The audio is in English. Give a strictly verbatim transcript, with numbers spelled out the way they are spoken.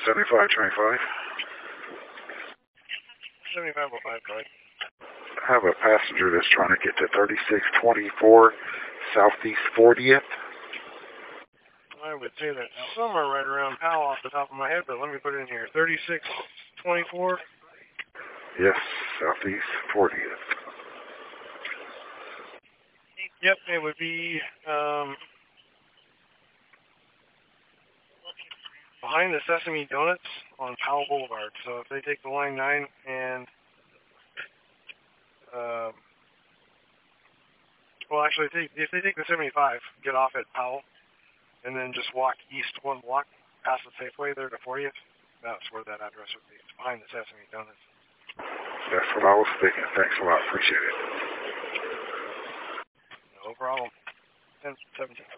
seventy-five twenty-five. seventy-five oh five, go ahead. I have a passenger that's trying to get to thirty-six twenty-four Southeast fortieth. I would say that's somewhere right around Powell off the top of my head, but let me put it in here. thirty-six twenty-four? Yes, Southeast fortieth. Yep, it would be um, behind the Sesame Donuts on Powell Boulevard. So if they take the line nine and, uh, well, actually, if they, if they take the seventy-five, get off at Powell, and then just walk east one block past the Safeway there to fortieth, that's where that address would be. It's behind the Sesame Donuts. That's what I was thinking. Thanks a lot. Appreciate it. No problem. ten seventeen.